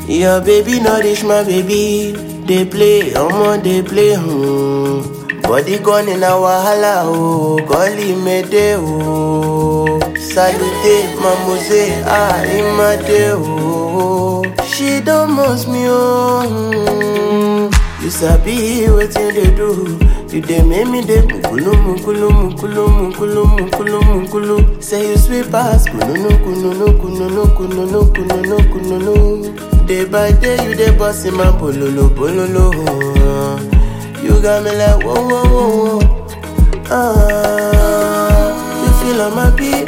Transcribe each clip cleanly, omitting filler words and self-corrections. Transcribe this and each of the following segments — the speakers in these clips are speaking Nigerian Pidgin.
Your baby not reach my baby. They play, they play. Body gone in a wahala, oh. Golly mede, oh. Salute, mamose, imade, oh. She don't most me, oh. You sabi wetin they do. You dey make me dey mukulu, mukulu, mukulu, mukulu, mukulu, mukulu. Say you sweet pass, kununu, kununu, kununu, kununu, kununu, kununu. Day by day you dey boss in my bololo, bololo. You got me like whoa, whoa, whoa, whoa. You feel on my beat,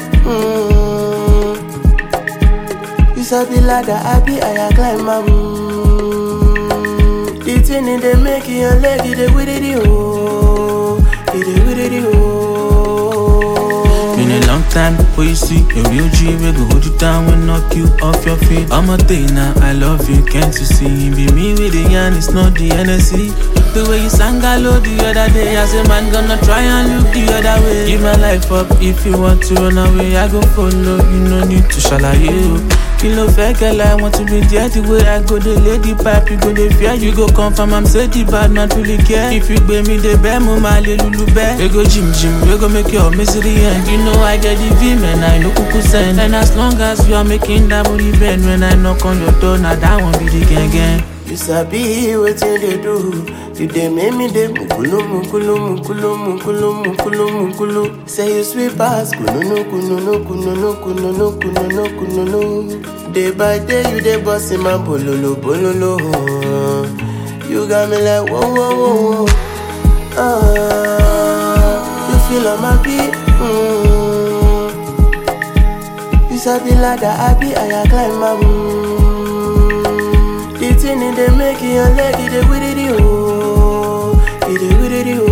You sabi ladder, I climb my The thing in the make your leg, it with it, oh. It with it, oh. Been a long time before you see a real G. We go hold you down and knock you off your feet. I'm a day now, I love you, can't you see? Be me with the yarn, it's not the NSC. The way you sang hello the other day, I say man gonna try and look the other way. Give my life up if you want to run away, I go follow. You no need to shalaye. Kilo fake, I want to be there the way I go. The lady pipe, you go the fear, you go confirm. I'm say the bad, not really care. If you pay me the bear, mama lulu bear. We go gym, we go make your misery end. You know I get the V, man, I know kuku send. And as long as you are making that booty bend, when I knock on your door, now that won't be the gang. You sabi wetin they do. You dey make me dey mukulu, mukulu, mukulu, mukulu, mukulu, mukulu. Say you sweet pass, kununu, kununu, kununu, kununu, kununu, kununu. Day by day you dey boss in my bololo, bololo. You got me like whoa, whoa, whoa, whoa. You feel on my beat, You sabi ladder, I climb my The thing in the make your leg, it with it, oh. It with it, oh.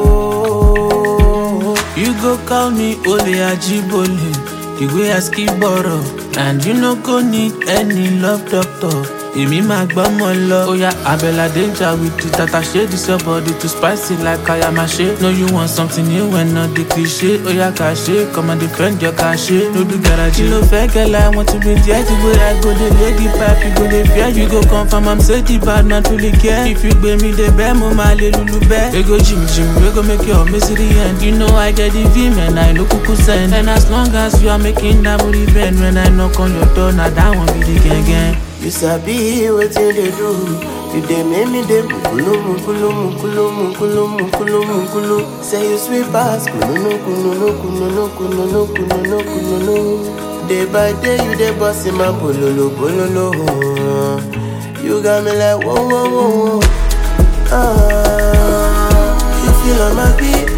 You go call me Ole Ajibole, the way I skip borrow. And you no go need any love doctor. Emi ma gba mo lo. Oh yeah, Abella danger with the tata shade. This your body too spicy like Kayamashi. No, you want something new and not the cliche. Oh yeah, cache, come and defend your cache. No do garage. You no fake girl, I want to be there the way I go. The lady pipe, you go the fear. You go confirm, I'm say the bad, not really care. If you pay me the bear, mama lulu bear. We go gym, we go make your misery end. You know I get the V, man, I know kuku send. And as long as you are making that booty bend, when I knock on your door, now that won't be the gang. You sabi wetin they do. You dey make me dey mukulu, mukulu, mukulu, mukulu, mukulu, mukulu. Say you sweet pass, kununu, kununu, kununu, kununu, kununu, kununu. Day by day you dey boss in my bololo, bololo. You got me like whoa, whoa, whoa, whoa. You feel on my beat,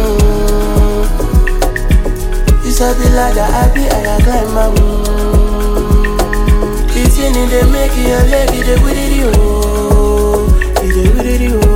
You sabi ladder, I climb my The thing in the make your leg, it with it, oh. It with it, oh.